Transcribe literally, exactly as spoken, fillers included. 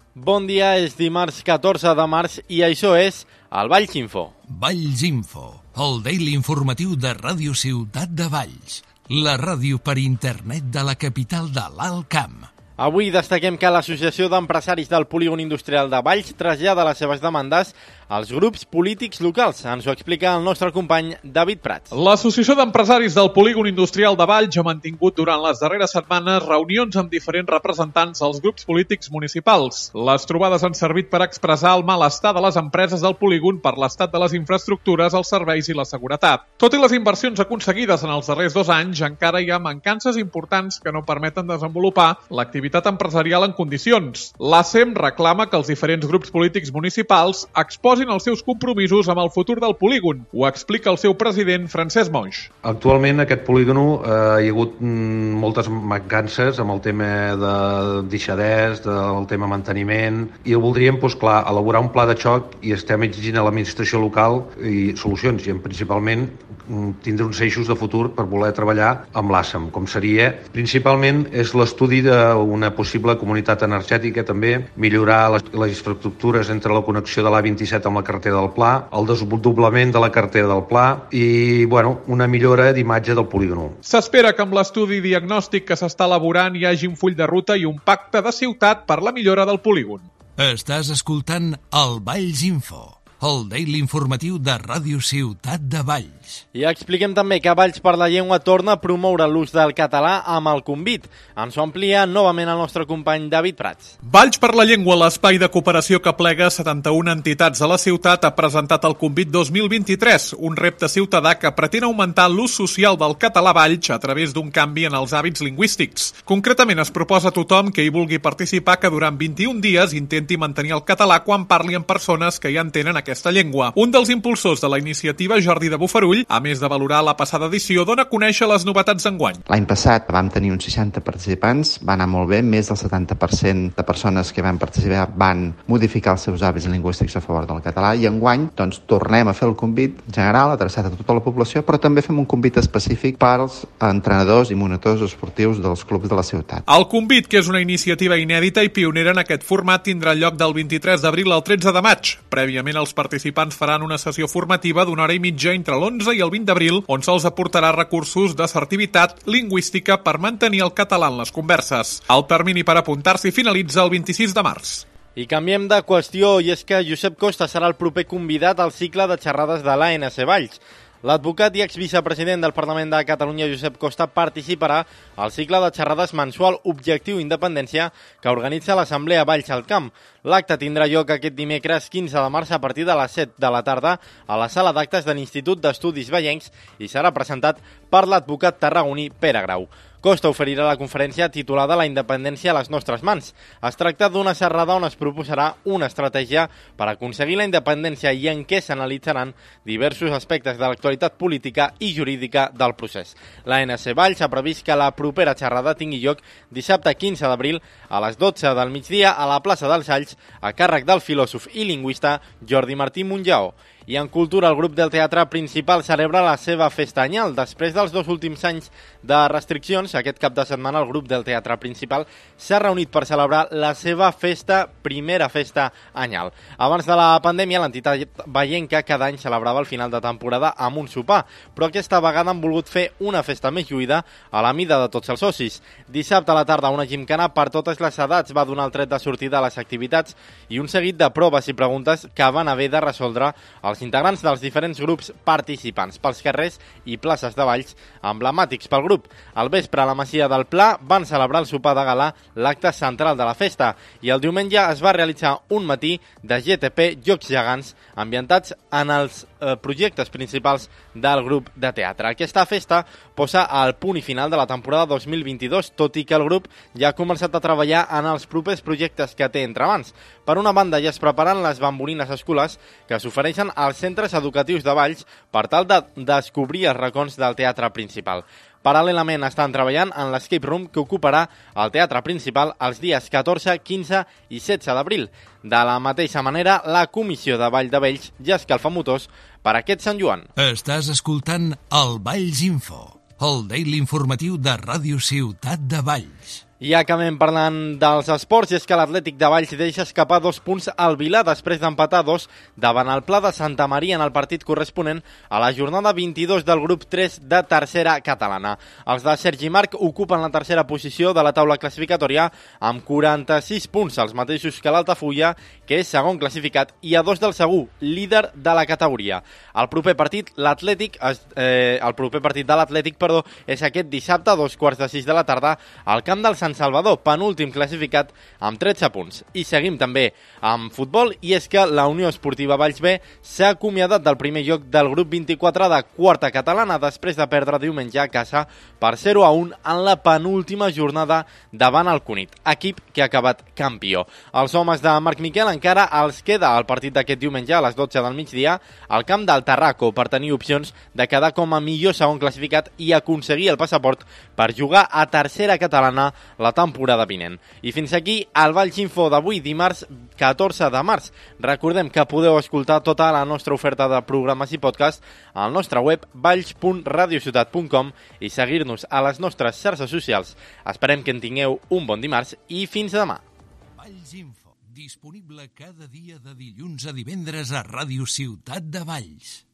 Bon dia, és dimarts catorze de març i això és el Valls Info. Valls Info, el daily informatiu de Ràdio Ciutat de Valls, la ràdio per internet de la capital de l'Alt Camp. Avui destaquem que l'Associació d'Empresaris del Polígon Industrial de Valls trasllada les seves demandes als grups polítics locals. Ens ho explica el nostre company David Prats. L'Associació d'Empresaris del Polígon Industrial de Valls ha mantingut durant les darreres setmanes reunions amb diferents representants dels grups polítics municipals. Les trobades han servit per expressar el malestar de les empreses del polígon per l'estat de les infraestructures, els serveis i la seguretat. Tot i les inversions aconseguides en els darrers dos anys, encara hi ha mancances importants que no permeten desenvolupar l'activitat empresarial en condicions. L'A S E M reclama que els diferents grups polítics municipals exposin els seus compromisos amb el futur del polígon. Ho explica el seu president, Francesc Moix. Actualment aquest polígon eh, hi ha hagut mm, moltes mancances amb el tema de deixadès, del tema manteniment, i voldríem, doncs, clar, elaborar un pla de xoc i estem exigint a l'administració local i solucions, i principalment tindre uns eixos de futur per voler treballar amb l'A S E M, com seria, principalment, és l'estudi d'una possible comunitat energètica, també millorar les, les infraestructures entre la connexió de l'A vint-i-set amb la carretera del Pla, el desdoblament de la carretera del Pla i, bueno, una millora d'imatge del polígon. S'espera que amb l'estudi diagnòstic que s'està elaborant hi hagi un full de ruta i un pacte de ciutat per la millora del polígon. Estàs escoltant el Valls Info, el daily informatiu de Ràdio Ciutat de Valls. I expliquem també que Valls per la Llengua torna a promoure l'ús del català amb el Convit. Ens ho amplia novament el nostre company David Prats. Valls per la Llengua, l'espai de cooperació que plega setanta-una entitats de la ciutat, ha presentat el Convit dos mil vint-i-tres, un repte ciutadà que pretén augmentar l'ús social del català a Valls a través d'un canvi en els hàbits lingüístics. Concretament es proposa a tothom que hi vulgui participar que durant vint-i-un dies intenti mantenir el català quan parli amb persones que ja entenen aquesta llengua. Un dels impulsors de la iniciativa, Jordi de Bofarull, a més de valorar la passada edició, dona a conèixer les novetats d'enguany. L'any passat vam tenir uns seixanta participants, va anar molt bé, més del setanta per cent de persones que van participar van modificar els seus hàbits lingüístics a favor del català, i enguany doncs, tornem a fer el convit general adreçat a tota la població, però també fem un convit específic per als entrenadors i monitors esportius dels clubs de la ciutat. El convit, que és una iniciativa inèdita i pionera en aquest format, tindrà lloc del vint-i-tres d'abril al tretze de maig. Prèviament, els participants faran una sessió formativa d'una hora i mitja entre l'onze i el vint d'abril, on se'ls aportarà recursos d'assertivitat lingüística per mantenir el català en les converses. El termini per apuntar-s'hi finalitza el vint-i-sis de març. I canviem de qüestió, i és que Josep Costa serà el proper convidat al cicle de xerrades de l'A N C Valls. L'advocat i exvicepresident del Parlament de Catalunya, Josep Costa, participarà al cicle de xerrades mensual Objectiu Independència que organitza l'Assemblea Valls al Camp. L'acte tindrà lloc aquest dimecres quinze de març a partir de les set de la tarda a la sala d'actes de l'Institut d'Estudis Vallencs i serà presentat per l'advocat tarragoní Pere Grau. Costa oferirà la conferència titulada La independència a les nostres mans. Es tracta d'una xerrada on es proposarà una estratègia per aconseguir la independència i en què s'analitzaran diversos aspectes de l'actualitat política i jurídica del procés. L'A N C Valls ha previst que la propera xerrada tingui lloc dissabte quinze d'abril a les dotze del migdia a la plaça dels Alls, a càrrec del filòsof i lingüista Jordi Martí Monjaó. I en cultura, el grup del Teatre Principal celebra la seva festa anyal. Després dels dos últims anys de restriccions, aquest cap de setmana el grup del Teatre Principal s'ha reunit per celebrar la seva festa, primera festa anyal. Abans de la pandèmia, l'entitat vallenca cada any celebrava el final de temporada amb un sopar, però aquesta vegada han volgut fer una festa més lluïda a la mida de tots els socis. Dissabte a la tarda, una gimcana per totes les edats va donar el tret de sortida a les activitats i un seguit de proves i preguntes que van haver de resoldre els integrants dels diferents grups participants pels carrers i places de Valls emblemàtics pel grup. Al vespre, a la Masia del Pla van celebrar el sopar de gala, l'acte central de la festa, i el diumenge es va realitzar un matí de G T P Jocs Gegants ambientats en els eh, projectes principals del grup de teatre. Aquesta festa posa el punt i final de la temporada dos mil vint-i-dos, tot i que el grup ja ha començat a treballar en els propers projectes que té entre mans. Per una banda, ja es preparen les bambolines escolars que s'ofereixen als centres educatius de Valls per tal de descobrir els racons del teatre principal. Paral·lelament estan treballant en l'escape room que ocuparà el teatre principal els dies catorze, quinze i setze d'abril. De la mateixa manera, la comissió de Vall de Vells ja escalfa motors per aquest Sant Joan. Estàs escoltant el Valls Info, el daily informatiu de Ràdio Ciutat de Valls. I acabem parlant dels esports, i és que l'Atlètic de Valls deixa escapar dos punts al Vilà després d'empatar dos davant el Pla de Santa Maria en el partit corresponent a la jornada vint-i-dos del grup tres de tercera catalana. Els de Sergi Marc ocupen la tercera posició de la taula classificatòria amb quaranta-sis punts, els mateixos que l'Altafulla, que és segon classificat, i a dos del Segur, líder de la categoria. El proper partit, l'Atlètic, eh, el proper partit de l'Atlètic, perdó, és aquest dissabte a dos quarts de sis de la tarda al camp del Sant Salvador, penúltim classificat amb tretze punts. I seguim també amb futbol, i és que la Unió Esportiva Valls B s'ha acomiadat del primer lloc del grup vint-i-quatre de quarta catalana després de perdre diumenge a casa per zero a un en la penúltima jornada davant el Cunit, equip que ha acabat campió. Els homes de Marc Miquel encara els queda el partit d'aquest diumenge a les dotze del migdia al camp del Tarraco per tenir opcions de quedar com a millor segon classificat i aconseguir el passaport per jugar a tercera catalana la temporada vinent. I fins aquí el Valls Info d'avui, dimarts catorze de març. Recordem que podeu escoltar tota la nostra oferta de programes i podcast al nostre web valls punt radiociutat punt com i seguir-nos a les nostres xarxes socials. Esperem que en tingueu un bon dimarts i fins demà. Valls Info, disponible cada dia de dilluns a divendres a Ràdio Ciutat de Valls.